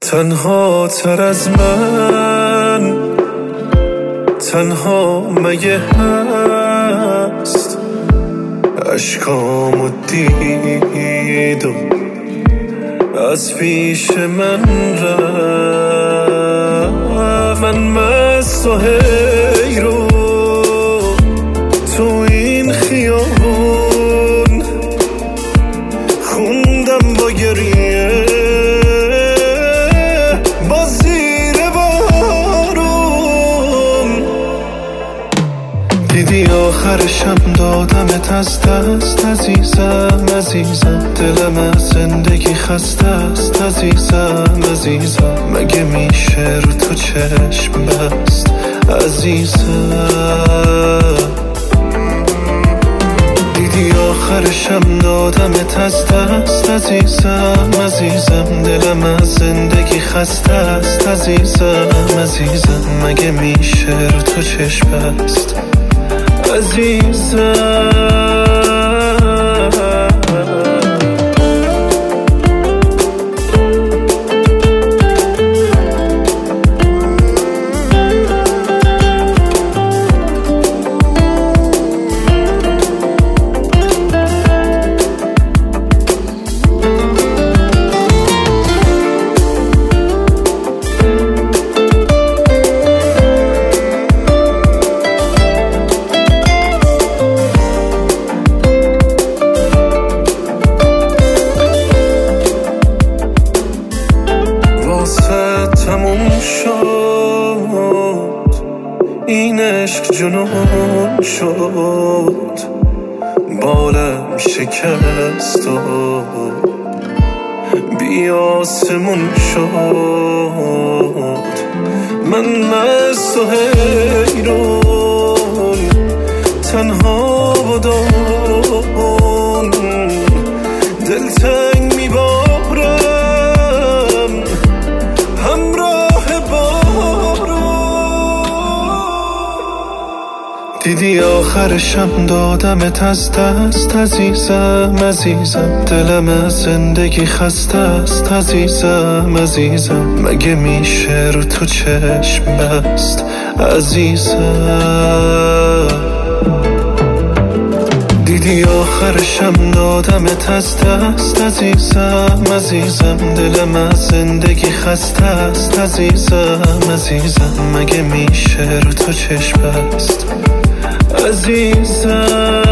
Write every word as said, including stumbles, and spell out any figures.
تنها تر از من تنها مگه هست اشکامو دید و از پیش من رفت. من مست و حیرون تو این خیابون خوندم با گریه با زیر بارون. دیدی آخرشم دادمت از دست عزیزم عزیزم، دلم از زندگی خسته است عزیزم عزیزم، مگه میشه رو تو چشم بست عزیزم. دیدی آخرشم دادمت از دست عزیزم عزیزم، دلم از زندگی خسته است عزیزم عزیزم، مگه میشه رو تو چشم بست عزیزم. تموم شد این عشق جنون شد، بالم شکست و بی آسمون شد. من مست و حیرون تنها بودم، دلتنگ میبارم همراه بارون. دیدی آخرشم دادمت از دست عزیزم عزیزم، دلم از زندگی خسته است عزیزم عزیزم، مگه میشه رو تو چشم بست عزیزم. دیدی آخرشم دادمت از دست عزیزم عزیزم، دلم از زندگی خسته است عزیزم عزیزم، مگه میشه رو تو چشم بست عزیزم.